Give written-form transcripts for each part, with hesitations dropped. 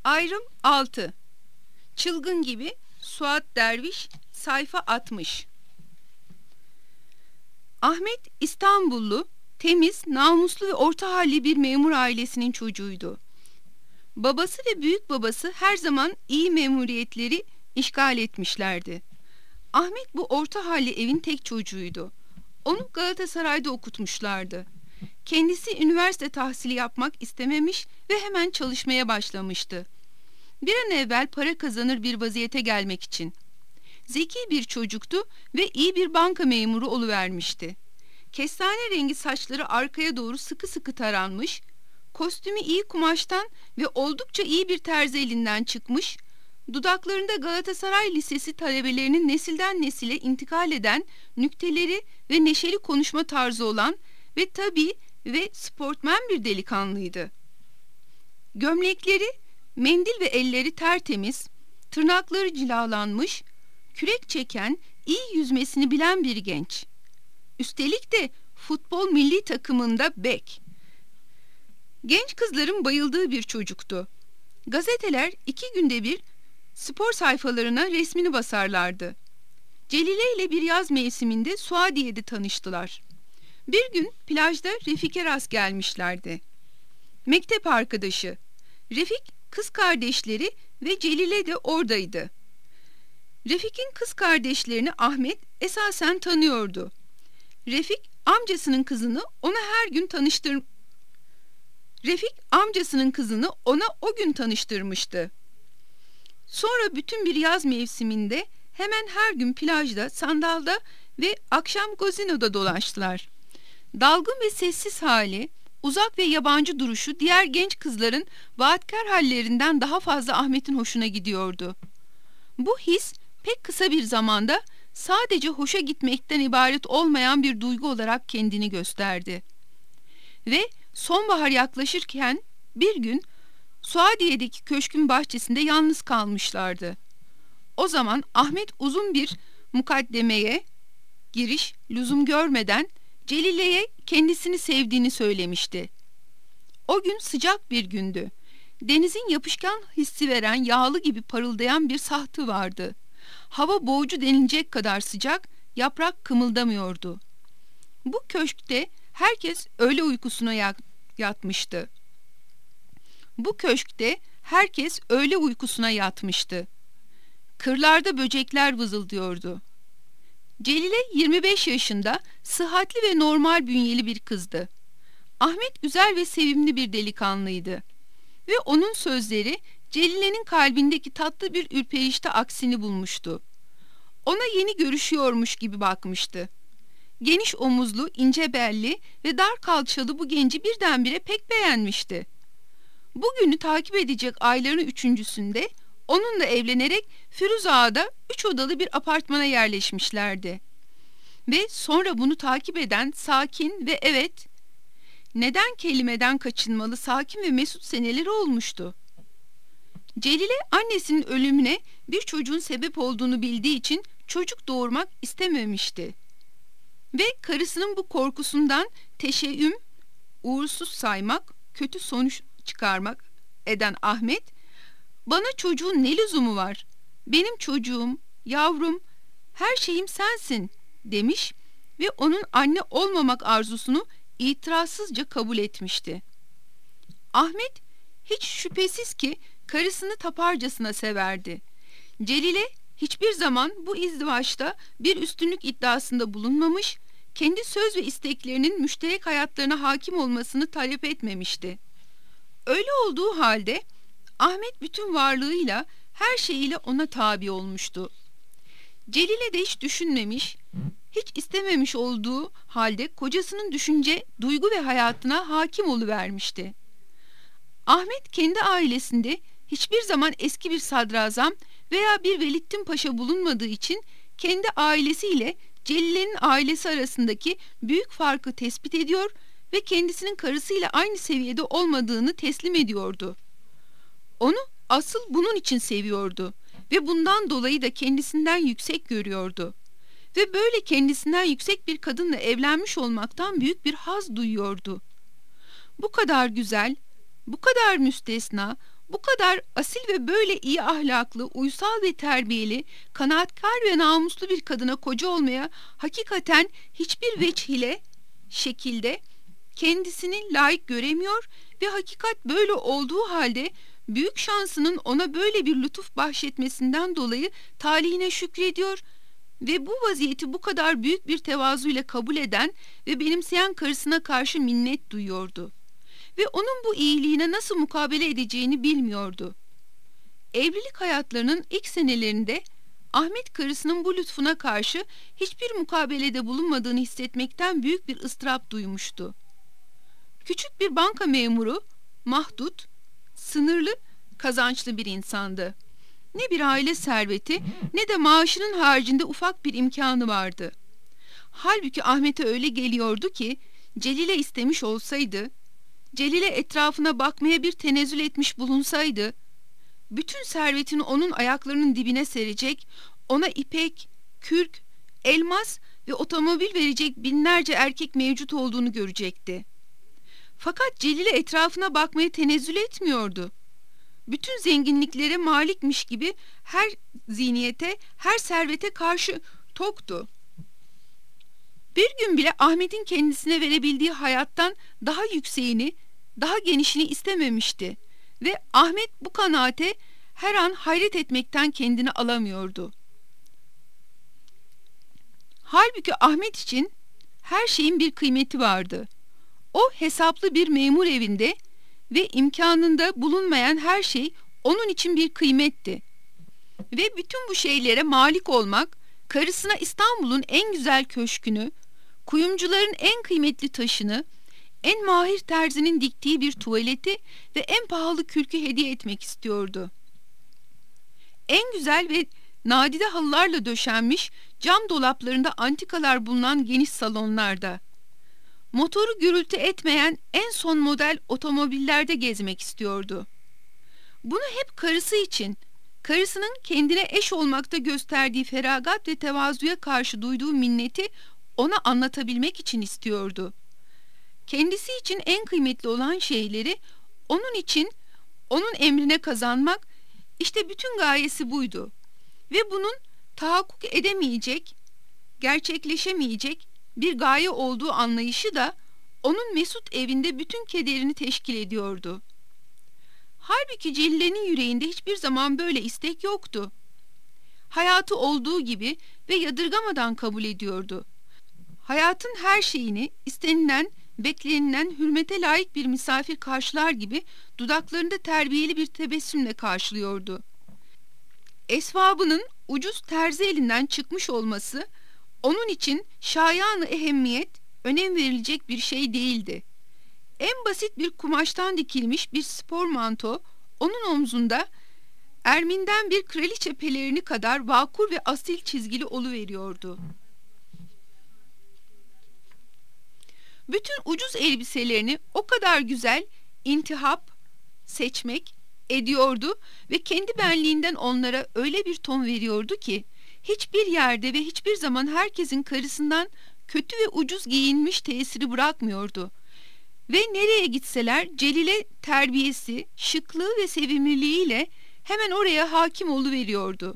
Ayrım 6. Çılgın gibi Suat Derviş, sayfa 60. Ahmet İstanbullu, temiz, namuslu ve orta halli bir memur ailesinin çocuğuydu. Babası ve büyük babası her zaman iyi memuriyetleri işgal etmişlerdi. Ahmet bu orta halli evin tek çocuğuydu. Onu Galatasaray'da okutmuşlardı. Kendisi üniversite tahsili yapmak istememiş ve hemen çalışmaya başlamıştı. Bir an evvel para kazanır bir vaziyete gelmek için. Zeki bir çocuktu ve iyi bir banka memuru oluvermişti. Kestane rengi saçları arkaya doğru sıkı sıkı taranmış, kostümü iyi kumaştan ve oldukça iyi bir terzi elinden çıkmış, dudaklarında Galatasaray Lisesi talebelerinin nesilden nesile intikal eden nükteleri ve neşeli konuşma tarzı olan ve tabii ve sportmen bir delikanlıydı. Gömlekleri, mendil ve elleri tertemiz, tırnakları cilalanmış, kürek çeken, iyi yüzmesini bilen bir genç. Üstelik de futbol milli takımında bek. Genç kızların bayıldığı bir çocuktu. Gazeteler 2 günde bir spor sayfalarına resmini basarlardı. Celile ile bir yaz mevsiminde Suadiye'de tanıştılar. Bir gün plajda Refik'e rast gelmişlerdi. Mektep arkadaşı. Refik, kız kardeşleri ve Celile de oradaydı. Refik'in kız kardeşlerini Ahmet esasen tanıyordu. Refik amcasının kızını ona o gün tanıştırmıştı. Sonra bütün bir yaz mevsiminde hemen her gün plajda, sandalda ve akşam gazinoda dolaştılar. Dalgın ve sessiz hali, uzak ve yabancı duruşu diğer genç kızların vaatkar hallerinden daha fazla Ahmet'in hoşuna gidiyordu. Bu his pek kısa bir zamanda sadece hoşa gitmekten ibaret olmayan bir duygu olarak kendini gösterdi. Ve sonbahar yaklaşırken bir gün Suadiye'deki köşkün bahçesinde yalnız kalmışlardı. O zaman Ahmet uzun bir mukaddemeye giriş lüzum görmeden Celile'ye kendisini sevdiğini söylemişti. O gün sıcak bir gündü. Denizin yapışkan hissi veren yağlı gibi parıldayan bir sahtı vardı. Hava boğucu denilecek kadar sıcak, yaprak kımıldamıyordu. Bu köşkte herkes öğle uykusuna yatmıştı. Kırlarda böcekler vızıldıyordu. Celile 25 yaşında, sıhhatli ve normal bünyeli bir kızdı. Ahmet güzel ve sevimli bir delikanlıydı. Ve onun sözleri Celile'nin kalbindeki tatlı bir ürperişte aksini bulmuştu. Ona yeni görüşüyormuş gibi bakmıştı. Geniş omuzlu, ince belli ve dar kalçalı bu genci birdenbire pek beğenmişti. Bugünü takip edecek ayların 3.'sünde onunla evlenerek Firuz Ağa'da 3 odalı bir apartmana yerleşmişlerdi. Ve sonra bunu takip eden sakin ve neden kelimeden kaçınmalı sakin ve mesut seneleri olmuştu. Celile annesinin ölümüne bir çocuğun sebep olduğunu bildiği için çocuk doğurmak istememişti. Ve karısının bu korkusundan teşeğüm, uğursuz saymak, kötü sonuç çıkarmak eden Ahmet, "Bana çocuğun ne lüzumu var? Benim çocuğum, yavrum, her şeyim sensin," demiş ve onun anne olmamak arzusunu itirazsızca kabul etmişti. Ahmet hiç şüphesiz ki karısını taparcasına severdi. Celile hiçbir zaman bu izdivaçta bir üstünlük iddiasında bulunmamış, kendi söz ve isteklerinin müşterek hayatlarına hakim olmasını talep etmemişti. Öyle olduğu halde Ahmet bütün varlığıyla, her şeyiyle ona tabi olmuştu. Celile de hiç düşünmemiş, hiç istememiş olduğu halde kocasının düşünce, duygu ve hayatına hakim oluvermişti. Ahmet kendi ailesinde hiçbir zaman eski bir sadrazam veya bir Velittin Paşa bulunmadığı için kendi ailesiyle Celile'nin ailesi arasındaki büyük farkı tespit ediyor ve kendisinin karısıyla aynı seviyede olmadığını teslim ediyordu. Onu asıl bunun için seviyordu ve bundan dolayı da kendisinden yüksek görüyordu. Ve böyle kendisinden yüksek bir kadınla evlenmiş olmaktan büyük bir haz duyuyordu. Bu kadar güzel, bu kadar müstesna, Bu kadar asil ve böyle iyi ahlaklı, uysal ve terbiyeli, kanaatkar ve namuslu bir kadına koca olmaya hakikaten hiçbir şekilde kendisini layık göremiyor ve hakikat böyle olduğu halde büyük şansının ona böyle bir lütuf bahşetmesinden dolayı talihine şükrediyor ve bu vaziyeti bu kadar büyük bir tevazuyla kabul eden ve benimseyen karısına karşı minnet duyuyordu. Ve onun bu iyiliğine nasıl mukabele edeceğini bilmiyordu. Evlilik hayatlarının ilk senelerinde Ahmet karısının bu lütfuna karşı hiçbir mukabelede bulunmadığını hissetmekten büyük bir ıstırap duymuştu. Küçük bir banka memuru, mahdut, sınırlı kazançlı bir insandı. Ne bir aile serveti ne de maaşının haricinde ufak bir imkanı vardı. Halbuki Ahmet'e öyle geliyordu ki Celile istemiş olsaydı, Celile etrafına bakmaya bir tenezzül etmiş bulunsaydı, bütün servetini onun ayaklarının dibine serecek, ona ipek, kürk, elmas ve otomobil verecek binlerce erkek mevcut olduğunu görecekti. Fakat Celile etrafına bakmaya tenezzül etmiyordu. Bütün zenginliklere malikmiş gibi her ziyniyete, her servete karşı toktu. Bir gün bile Ahmet'in kendisine verebildiği hayattan daha yükseğini, daha genişini istememişti ve Ahmet bu kanaate her an hayret etmekten kendini alamıyordu. Halbuki Ahmet için her şeyin bir kıymeti vardı. O hesaplı bir memur evinde ve imkanında bulunmayan her şey onun için bir kıymetti. Ve bütün bu şeylere malik olmak, karısına İstanbul'un en güzel köşkünü, kuyumcuların en kıymetli taşını, en mahir terzinin diktiği bir tuvaleti ve en pahalı kürkü hediye etmek istiyordu. En güzel ve nadide halılarla döşenmiş cam dolaplarında antikalar bulunan geniş salonlarda, motoru gürültü etmeyen en son model otomobillerde gezmek istiyordu. Bunu hep karısı için, karısının kendine eş olmakta gösterdiği feragat ve tevazuya karşı duyduğu minneti ona anlatabilmek için istiyordu. Kendisi için en kıymetli olan şeyleri onun için, onun emrine kazanmak, işte bütün gayesi buydu. Ve bunun tahakkuk edemeyecek, gerçekleşemeyecek bir gaye olduğu anlayışı da onun mesut evinde bütün kederini teşkil ediyordu. Halbuki Celile'nin yüreğinde hiçbir zaman böyle istek yoktu. Hayatı olduğu gibi ve yadırgamadan kabul ediyordu. Hayatın her şeyini istenilen, beklenilen hürmete layık bir misafir karşılar gibi dudaklarında terbiyeli bir tebessümle karşılıyordu. Esvabının ucuz terzi elinden çıkmış olması onun için şayan-ı ehemmiyet, önem verilecek bir şey değildi. En basit bir kumaştan dikilmiş bir spor manto onun omzunda erminden bir kraliçe pelerini kadar vakur ve asil çizgili oluveriyordu. Bütün ucuz elbiselerini o kadar güzel intihap seçmek ediyordu ve kendi benliğinden onlara öyle bir ton veriyordu ki hiçbir yerde ve hiçbir zaman herkesin karısından kötü ve ucuz giyinmiş tesiri bırakmıyordu. Ve nereye gitseler Celile terbiyesi, şıklığı ve sevimliliğiyle hemen oraya hakim oluveriyordu.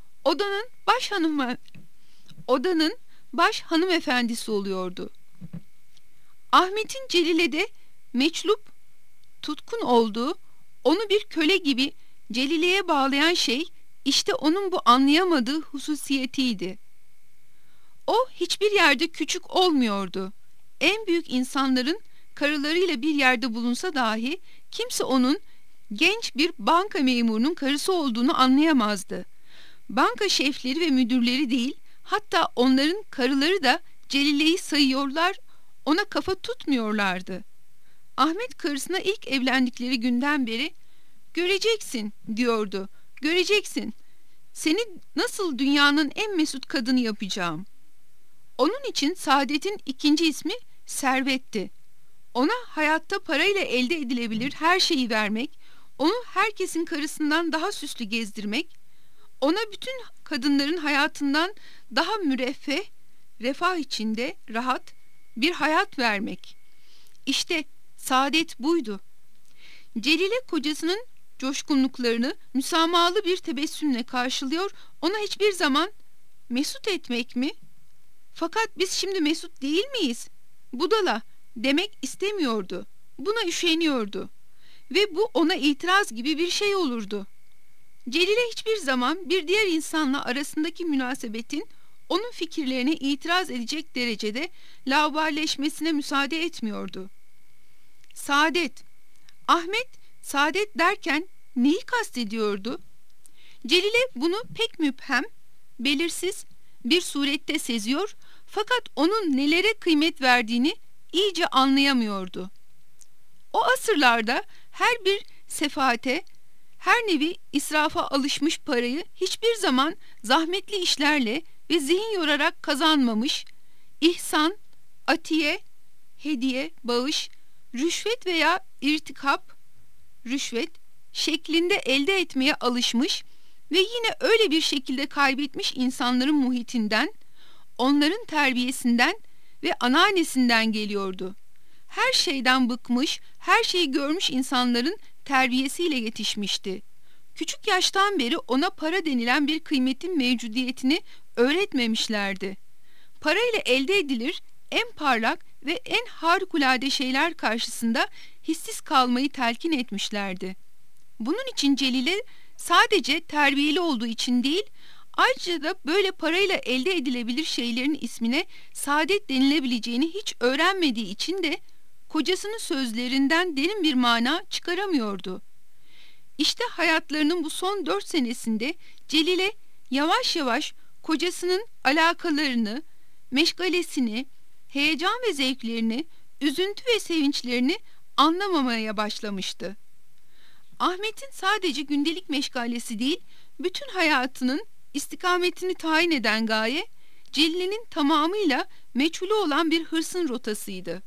Odanın baş hanımefendisi oluyordu. Ahmet'in Celile'de meçlup, tutkun olduğu, onu bir köle gibi Celile'ye bağlayan şey, işte onun bu anlayamadığı hususiyetiydi. O hiçbir yerde küçük olmuyordu. En büyük insanların karılarıyla bir yerde bulunsa dahi kimse onun genç bir banka memurunun karısı olduğunu anlayamazdı. Banka şefleri ve müdürleri değil, hatta onların karıları da Celile'yi sayıyorlar, ona kafa tutmuyorlardı. Ahmet karısına ilk evlendikleri günden beri "Göreceksin," diyordu. "Göreceksin. Seni nasıl dünyanın en mesut kadını yapacağım." Onun için Saadet'in ikinci ismi servetti. Ona hayatta parayla elde edilebilir her şeyi vermek, onu herkesin karısından daha süslü gezdirmek, ona bütün kadınların hayatından daha müreffeh, refah içinde rahat bir hayat vermek. İşte saadet buydu. Celile kocasının coşkunluklarını müsamahalı bir tebessümle karşılıyor, ona hiçbir zaman "Mesut etmek mi? Fakat biz şimdi mesut değil miyiz? Budala" demek istemiyordu. Buna üşeniyordu. Ve bu ona itiraz gibi bir şey olurdu. Celile hiçbir zaman bir diğer insanla arasındaki münasebetin onun fikirlerine itiraz edecek derecede laubalileşmesine müsaade etmiyordu. Saadet. Ahmet saadet derken neyi kastediyordu? Celile bunu pek müphem, belirsiz bir surette seziyor, fakat onun nelere kıymet verdiğini iyice anlayamıyordu. O asırlarda her bir sefaate, her nevi israfa alışmış parayı hiçbir zaman zahmetli işlerle ve zihin yorarak kazanmamış, ihsan, atiye, hediye, bağış, rüşvet veya irtikap, rüşvet şeklinde elde etmeye alışmış ve yine öyle bir şekilde kaybetmiş insanların muhitinden, onların terbiyesinden ve anneannesinden geliyordu. Her şeyden bıkmış, her şeyi görmüş insanların terbiyesiyle yetişmişti. Küçük yaştan beri ona para denilen bir kıymetin mevcudiyetini öğretmemişlerdi. Parayla elde edilir en parlak ve en harikulade şeyler karşısında hissiz kalmayı telkin etmişlerdi. Bunun için Celile sadece terbiyeli olduğu için değil, ayrıca da böyle parayla elde edilebilir şeylerin ismine saadet denilebileceğini hiç öğrenmediği için de kocasının sözlerinden derin bir mana çıkaramıyordu. İşte hayatlarının bu son 4 senesinde Celile yavaş yavaş kocasının alakalarını, meşgalesini, heyecan ve zevklerini, üzüntü ve sevinçlerini anlamamaya başlamıştı. Ahmet'in sadece gündelik meşgalesi değil, bütün hayatının istikametini tayin eden gaye, Celile'nin tamamıyla meçhulü olan bir hırsın rotasıydı.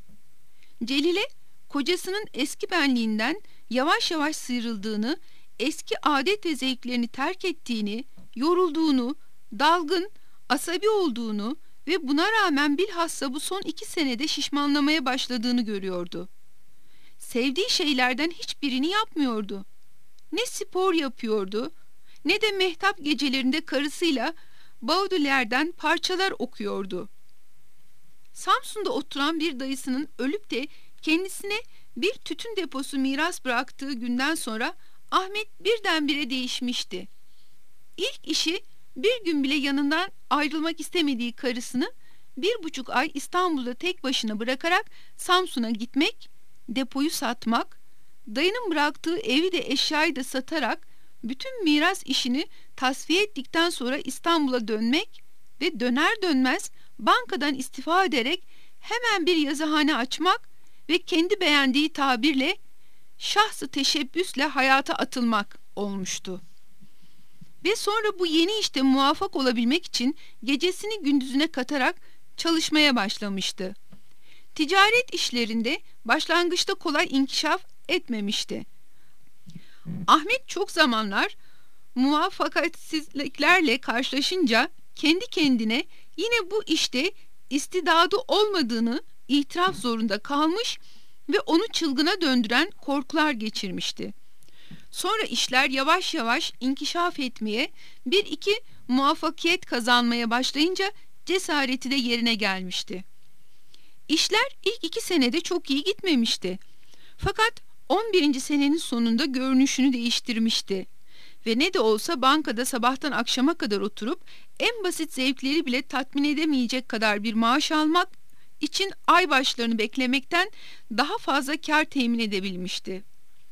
Celile, kocasının eski benliğinden yavaş yavaş sıyrıldığını, eski adet ve zevklerini terk ettiğini, yorulduğunu, dalgın, asabi olduğunu ve buna rağmen bilhassa bu son 2 senede şişmanlamaya başladığını görüyordu. Sevdiği şeylerden hiçbirini yapmıyordu. Ne spor yapıyordu, ne de mehtap gecelerinde karısıyla Baudelaire'den parçalar okuyordu. Samsun'da oturan bir dayısının ölüp de kendisine bir tütün deposu miras bıraktığı günden sonra Ahmet birdenbire değişmişti. İlk işi bir gün bile yanından ayrılmak istemediği karısını 1,5 ay İstanbul'da tek başına bırakarak Samsun'a gitmek, depoyu satmak, dayının bıraktığı evi de eşyayı da satarak bütün miras işini tasfiye ettikten sonra İstanbul'a dönmek ve döner dönmez bankadan istifa ederek hemen bir yazıhane açmak ve kendi beğendiği tabirle şahsı teşebbüsle hayata atılmak olmuştu. Ve sonra bu yeni işte muvaffak olabilmek için gecesini gündüzüne katarak çalışmaya başlamıştı. Ticaret işlerinde başlangıçta kolay inkişaf etmemişti. Ahmet çok zamanlar muvaffakatsizliklerle karşılaşınca kendi kendine yine bu işte istidadı olmadığını itiraf zorunda kalmış ve onu çılgına döndüren korkular geçirmişti. Sonra işler yavaş yavaş inkişaf etmeye, bir iki muvaffakiyet kazanmaya başlayınca cesareti de yerine gelmişti. İşler ilk 2 senede çok iyi gitmemişti. Fakat 11. senenin sonunda görünüşünü değiştirmişti. Ve ne de olsa bankada sabahtan akşama kadar oturup en basit zevkleri bile tatmin edemeyecek kadar bir maaş almak için ay başlarını beklemekten daha fazla kar temin edebilmişti.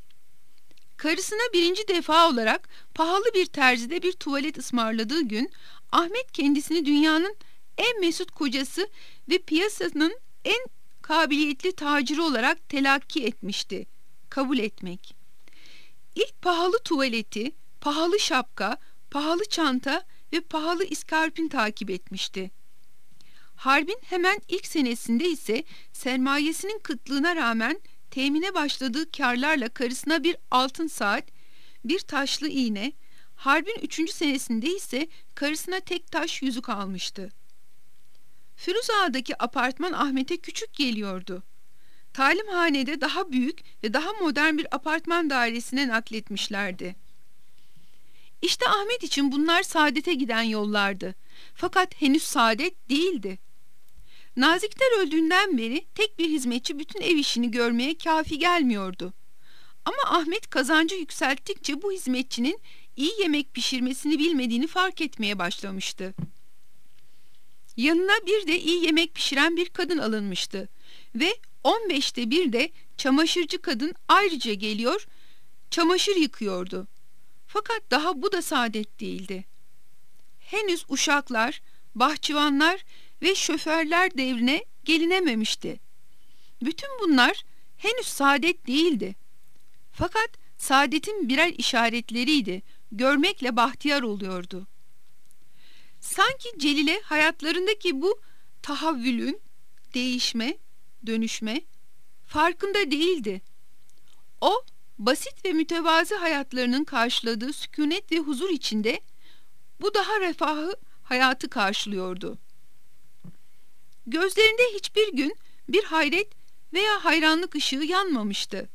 Karısına 1. defa olarak pahalı bir terzide bir tuvalet ısmarladığı gün Ahmet kendisini dünyanın en mesut kocası ve piyasanın en kabiliyetli taciri olarak telakki etmişti. Kabul etmek. İlk pahalı tuvaleti, pahalı şapka, pahalı çanta ve pahalı iskarpin takip etmişti. Harbin hemen ilk senesinde ise sermayesinin kıtlığına rağmen temine başladığı karlarla karısına bir altın saat, bir taşlı iğne, harbin 3. senesinde ise karısına tek taş yüzük almıştı. Firuzağa'daki apartman Ahmet'e küçük geliyordu. talimhanede daha büyük ve daha modern bir apartman dairesine nakletmişlerdi. İşte Ahmet için bunlar saadete giden yollardı. Fakat henüz saadet değildi. Nazikler öldüğünden beri tek bir hizmetçi bütün ev işini görmeye kafi gelmiyordu. Ama Ahmet kazancı yükselttikçe bu hizmetçinin iyi yemek pişirmesini bilmediğini fark etmeye başlamıştı. Yanına bir de iyi yemek pişiren bir kadın alınmıştı ve 15'te bir de çamaşırcı kadın ayrıca geliyor, çamaşır yıkıyordu. Fakat daha bu da saadet değildi. Henüz uşaklar, bahçıvanlar ve şoförler devrine gelinememişti. Bütün bunlar henüz saadet değildi. Fakat saadetin birer işaretleriydi, görmekle bahtiyar oluyordu. Sanki Celile hayatlarındaki bu tahavvülün, değişme, dönüşme farkında değildi. O, basit ve mütevazı hayatlarının karşıladığı sükunet ve huzur içinde bu daha refahı hayatı karşılıyordu. Gözlerinde hiçbir gün bir hayret veya hayranlık ışığı yanmamıştı.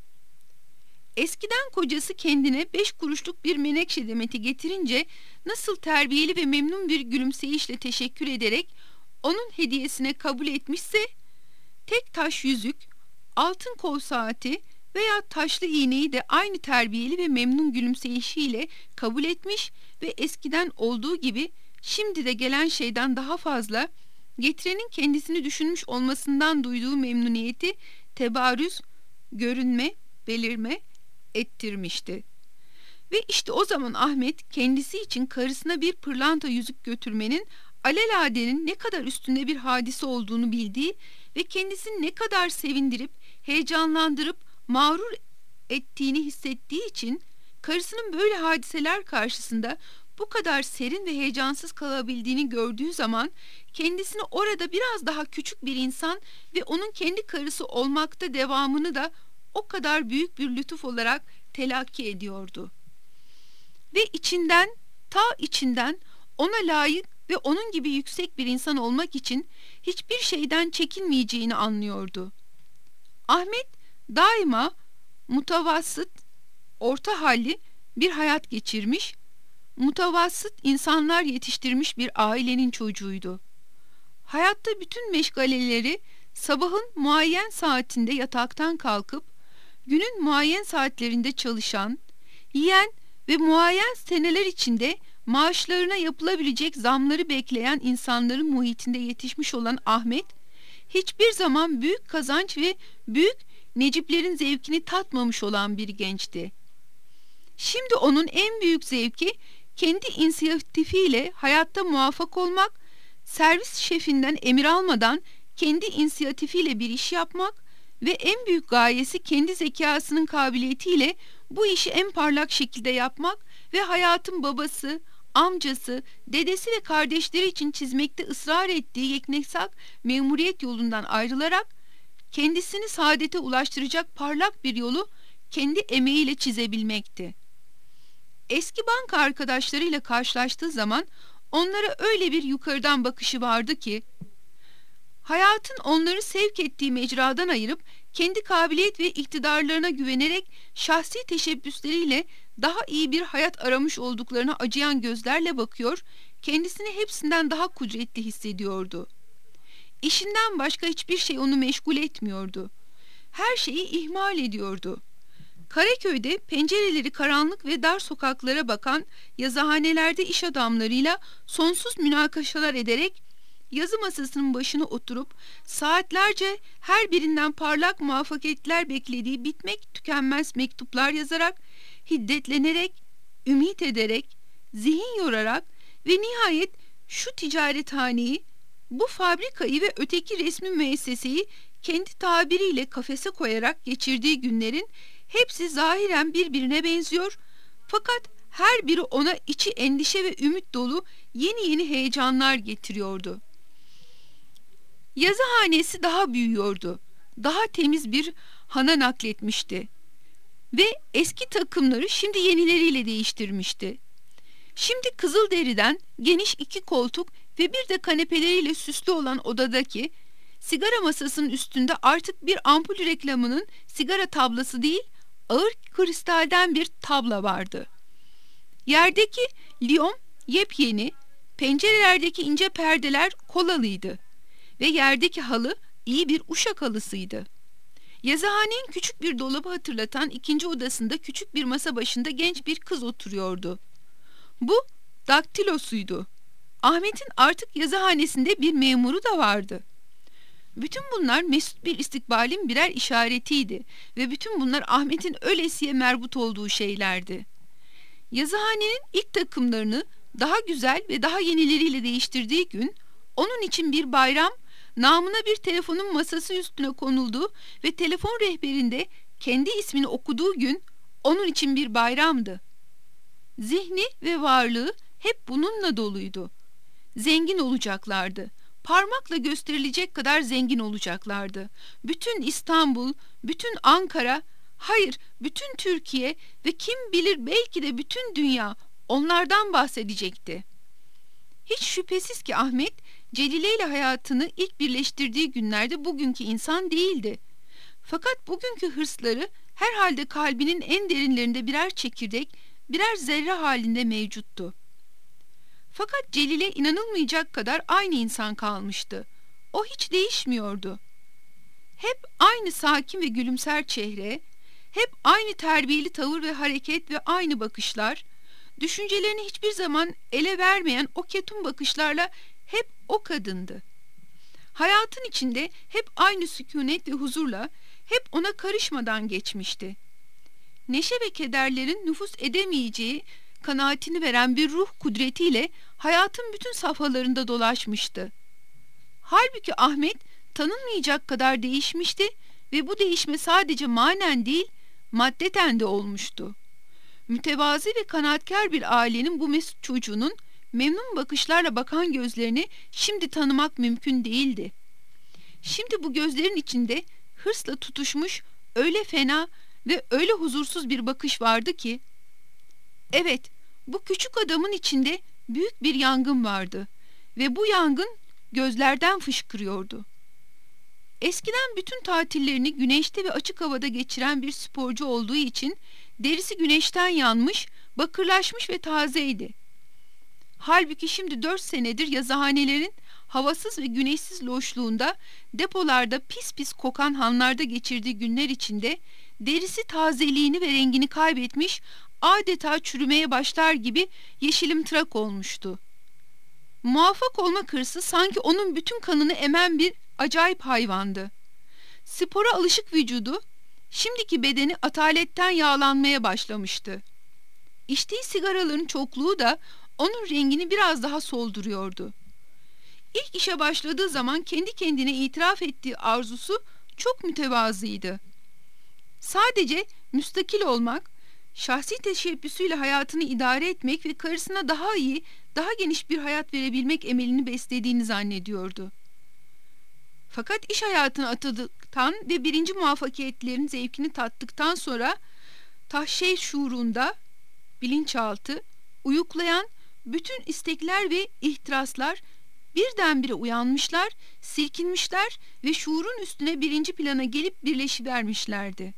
Eskiden kocası kendine 5 kuruşluk bir menekşe demeti getirince nasıl terbiyeli ve memnun bir gülümseyişle teşekkür ederek onun hediyesine kabul etmişse, tek taş yüzük, altın kol saati veya taşlı iğneyi de aynı terbiyeli ve memnun gülümseyişiyle kabul etmiş ve eskiden olduğu gibi şimdi de gelen şeyden daha fazla getirenin kendisini düşünmüş olmasından duyduğu memnuniyeti tebarüz, görünme, belirme ettirmişti. Ve işte o zaman Ahmet kendisi için karısına bir pırlanta yüzük götürmenin aleladenin ne kadar üstünde bir hadise olduğunu bildiği ve kendisini ne kadar sevindirip, heyecanlandırıp, mağrur ettiğini hissettiği için karısının böyle hadiseler karşısında bu kadar serin ve heyecansız kalabildiğini gördüğü zaman kendisini orada biraz daha küçük bir insan ve onun kendi karısı olmakta devamını da o kadar büyük bir lütuf olarak telakki ediyordu. Ve içinden ona layık ve onun gibi yüksek bir insan olmak için hiçbir şeyden çekinmeyeceğini anlıyordu. Ahmet daima mutavassıt, orta halli bir hayat geçirmiş, mutavassıt insanlar yetiştirmiş bir ailenin çocuğuydu. Hayatta bütün meşgaleleri sabahın muayyen saatinde yataktan kalkıp, günün muayyen saatlerinde çalışan, yiyen ve muayyen seneler içinde maaşlarına yapılabilecek zamları bekleyen insanların muhitinde yetişmiş olan Ahmet, hiçbir zaman büyük kazanç ve büyük neciplerin zevkini tatmamış olan bir gençti. Şimdi onun en büyük zevki kendi inisiyatifiyle hayatta muvaffak olmak, servis şefinden emir almadan kendi inisiyatifiyle bir iş yapmak ve en büyük gayesi kendi zekasının kabiliyetiyle bu işi en parlak şekilde yapmak ve hayatın babası, amcası, dedesi ve kardeşleri için çizmekte ısrar ettiği yeknesak memuriyet yolundan ayrılarak kendisini saadete ulaştıracak parlak bir yolu kendi emeğiyle çizebilmekti. Eski banka arkadaşlarıyla karşılaştığı zaman onlara öyle bir yukarıdan bakışı vardı ki, hayatın onları sevk ettiği mecradan ayırıp kendi kabiliyet ve iktidarlarına güvenerek şahsi teşebbüsleriyle daha iyi bir hayat aramış olduklarına acıyan gözlerle bakıyor, kendisini hepsinden daha kudretli hissediyordu. İşinden başka hiçbir şey onu meşgul etmiyordu. Her şeyi ihmal ediyordu. Karaköy'de pencereleri karanlık ve dar sokaklara bakan yazıhanelerde iş adamlarıyla sonsuz münakaşalar ederek yazı masasının başına oturup saatlerce her birinden parlak muvaffakiyetler beklediği bitmek tükenmez mektuplar yazarak, hiddetlenerek, ümit ederek, zihin yorarak ve nihayet şu ticarethaneyi, bu fabrikayı ve öteki resmi müesseseyi kendi tabiriyle kafese koyarak geçirdiği günlerin hepsi zahiren birbirine benziyor, fakat her biri ona içi endişe ve ümit dolu yeni heyecanlar getiriyordu. Yazıhanesi daha büyüyordu. Daha temiz bir hana nakletmişti. Ve eski takımları şimdi yenileriyle değiştirmişti. Şimdi kızıl deriden geniş 2 koltuk ve bir de kanepeleriyle süslü olan odadaki Sigara masasının üstünde artık bir ampul reklamının sigara tablası değil, ağır kristalden bir tabla vardı. Yerdeki liyom yepyeni, pencerelerdeki ince perdeler kolalıydı ve yerdeki halı iyi bir uşak halısıydı. Yazıhanenin küçük bir dolabı hatırlatan ikinci odasında küçük bir masa başında genç bir kız oturuyordu. Bu daktilosuydu. Ahmet'in artık yazıhanesinde bir memuru da vardı. Bütün bunlar mesut bir istikbalin birer işaretiydi ve bütün bunlar Ahmet'in ölesiye merbut olduğu şeylerdi. Yazıhanenin ilk takımlarını daha güzel ve daha yenileriyle değiştirdiği gün, onun için bir bayram, namına bir telefonun masası üstüne konulduğu ve telefon rehberinde kendi ismini okuduğu gün onun için bir bayramdı. Zihni ve varlığı hep bununla doluydu. Zengin olacaklardı. Parmakla gösterilecek kadar zengin olacaklardı. Bütün İstanbul, bütün Ankara, hayır bütün Türkiye ve kim bilir belki de bütün dünya onlardan bahsedecekti. Hiç şüphesiz ki Ahmet, Celile ile hayatını ilk birleştirdiği günlerde bugünkü insan değildi. Fakat bugünkü hırsları herhalde kalbinin en derinlerinde birer çekirdek, birer zerre halinde mevcuttu. Fakat Celil'e inanılmayacak kadar aynı insan kalmıştı. O hiç değişmiyordu. Hep aynı sakin ve gülümser çehre, hep aynı terbiyeli tavır ve hareket ve aynı bakışlar, düşüncelerini hiçbir zaman ele vermeyen o ketum bakışlarla hep o kadındı. Hayatın içinde hep aynı sükunet ve huzurla, hep ona karışmadan geçmişti. Neşe ve kederlerin nüfuz edemeyeceği kanaatini veren bir ruh kudretiyle hayatın bütün safhalarında dolaşmıştı. Halbuki Ahmet tanınmayacak kadar değişmişti ve bu değişme sadece manen değil, maddeten de olmuştu. Mütevazi ve kanaatkar bir ailenin bu mesut çocuğunun memnun bakışlarla bakan gözlerini şimdi tanımak mümkün değildi. Şimdi bu gözlerin içinde hırsla tutuşmuş öyle fena ve öyle huzursuz bir bakış vardı ki, evet, bu küçük adamın içinde büyük bir yangın vardı ve bu yangın gözlerden fışkırıyordu. Eskiden bütün tatillerini güneşte ve açık havada geçiren bir sporcu olduğu için derisi güneşten yanmış, bakırlaşmış ve tazeydi. Halbuki şimdi 4 senedir yazıhanelerin havasız ve güneşsiz loşluğunda, depolarda pis pis kokan hanlarda geçirdiği günler içinde derisi tazeliğini ve rengini kaybetmiş, adeta çürümeye başlar gibi yeşilimtırak olmuştu. Muvaffak olmak hırsı sanki onun bütün kanını emen bir acayip hayvandı. Spora alışık vücudu, şimdiki bedeni ataletten yağlanmaya başlamıştı. İçtiği sigaraların çokluğu da onun rengini biraz daha solduruyordu. İlk işe başladığı zaman kendi kendine itiraf ettiği arzusu çok mütevazıydı. Sadece müstakil olmak, şahsi teşebbüsüyle hayatını idare etmek ve karısına daha iyi, daha geniş bir hayat verebilmek emelini beslediğini zannediyordu. Fakat iş hayatına atıldıktan ve birinci muvaffakiyetlerin zevkini tattıktan sonra tahşiş şuurunda, bilinçaltı, uyuklayan bütün istekler ve ihtiraslar birdenbire uyanmışlar, silkinmişler ve şuurun üstüne birinci plana gelip birleşivermişlerdi.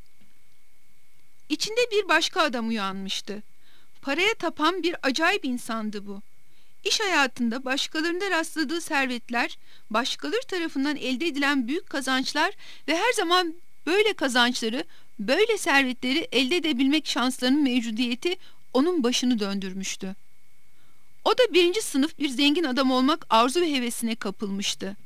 İçinde bir başka adam uyanmıştı. Paraya tapan bir acayip insandı bu. İş hayatında başkalarında rastladığı servetler, başkaları tarafından elde edilen büyük kazançlar ve her zaman böyle kazançları, böyle servetleri elde edebilmek şanslarının mevcudiyeti onun başını döndürmüştü. O da birinci sınıf bir zengin adam olmak arzu ve hevesine kapılmıştı.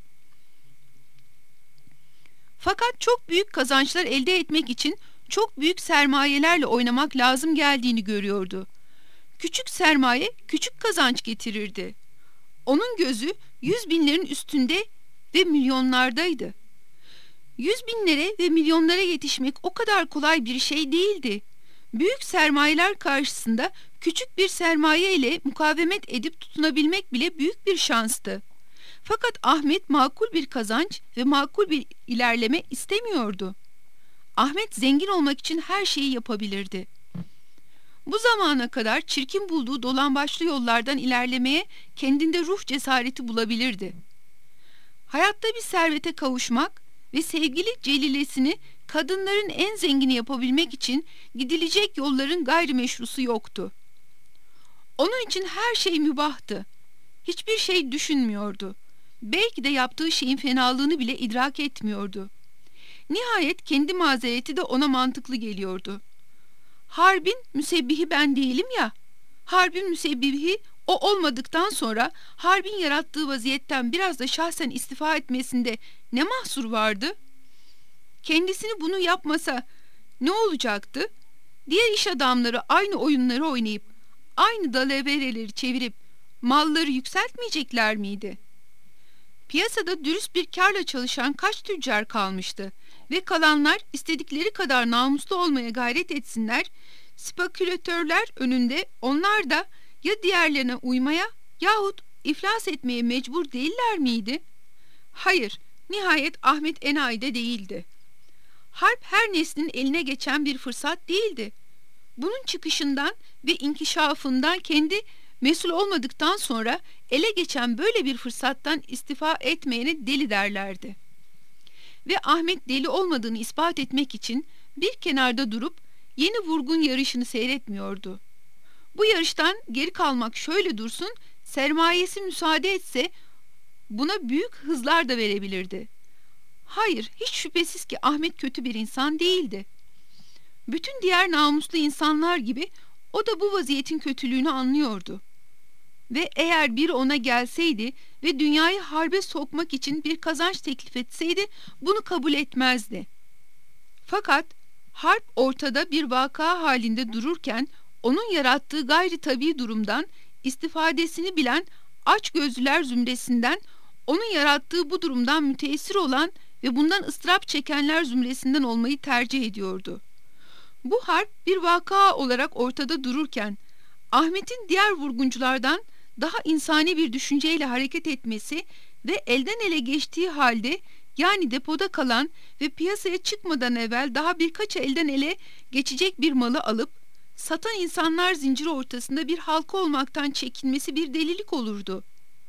Fakat çok büyük kazançlar elde etmek için çok büyük sermayelerle oynamak lazım geldiğini görüyordu. Küçük sermaye küçük kazanç getirirdi. Onun gözü 100.000'lerin üstünde ve milyonlardaydı. 100.000'lere ve milyonlara yetişmek o kadar kolay bir şey değildi. Büyük sermayeler karşısında küçük bir sermaye ile mukavemet edip tutunabilmek bile büyük bir şanstı. Fakat Ahmet makul bir kazanç ve makul bir ilerleme istemiyordu. Ahmet zengin olmak için her şeyi yapabilirdi. Bu zamana kadar çirkin bulduğu dolambaçlı yollardan ilerlemeye kendinde ruh cesareti bulabilirdi. Hayatta bir servete kavuşmak ve sevgili Celilesini kadınların en zengini yapabilmek için gidilecek yolların gayrimeşrusu yoktu. Onun için her şey mübahtı. Hiçbir şey düşünmüyordu. Belki de yaptığı şeyin fenalığını bile idrak etmiyordu. Nihayet kendi mazereti de ona mantıklı geliyordu. Harbin müsebbihi ben değilim ya. Harbin müsebbihi o olmadıktan sonra harbin yarattığı vaziyetten biraz da şahsen istifa etmesinde ne mahsur vardı? Kendisini bunu yapmasa ne olacaktı? Diğer iş adamları aynı oyunları oynayıp, aynı dalavereleri çevirip malları yükseltmeyecekler miydi? Piyasada dürüst bir kârla çalışan kaç tüccar kalmıştı ve kalanlar istedikleri kadar namuslu olmaya gayret etsinler, spekülatörler önünde onlar da ya diğerlerine uymaya yahut iflas etmeye mecbur değiller miydi? Hayır, nihayet Ahmet enayide değildi. Harp her neslin eline geçen bir fırsat değildi. Bunun çıkışından ve inkişafından kendi mesul olmadıktan sonra ele geçen böyle bir fırsattan istifa etmeyene deli derlerdi. Ve Ahmet deli olmadığını ispat etmek için bir kenarda durup yeni vurgun yarışını seyretmiyordu. Bu yarıştan geri kalmak şöyle dursun, sermayesi müsaade etse buna büyük hızlar da verebilirdi. Hayır, hiç şüphesiz ki Ahmet kötü bir insan değildi. Bütün diğer namuslu insanlar gibi o da bu vaziyetin kötülüğünü anlıyordu. Ve eğer biri ona gelseydi ve dünyayı harbe sokmak için bir kazanç teklif etseydi bunu kabul etmezdi. Fakat harp ortada bir vaka halinde dururken onun yarattığı gayri tabii durumdan istifadesini bilen açgözlüler zümresinden, onun yarattığı bu durumdan müteessir olan ve bundan ıstırap çekenler zümresinden olmayı tercih ediyordu. Bu harp bir vaka olarak ortada dururken Ahmet'in diğer vurgunculardan daha insani bir düşünceyle hareket etmesi ve elden ele geçtiği halde, yani depoda kalan ve piyasaya çıkmadan evvel daha birkaç elden ele geçecek bir malı alıp satan insanlar zinciri ortasında bir halka olmaktan çekinmesi bir delilik olurdu.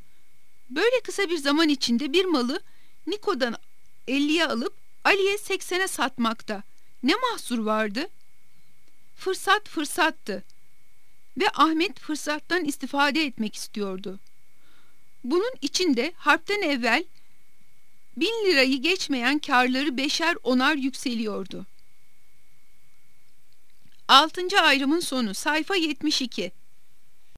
Böyle kısa bir zaman içinde bir malı Niko'dan 50'ye alıp Ali'ye 80'e satmakta ne mahsur vardı? Fırsat fırsattı ve Ahmet fırsattan istifade etmek istiyordu. Bunun içinde harpten evvel 1000 lirayı geçmeyen kârları beşer onar yükseliyordu. 6. ayrımın sonu, sayfa 72.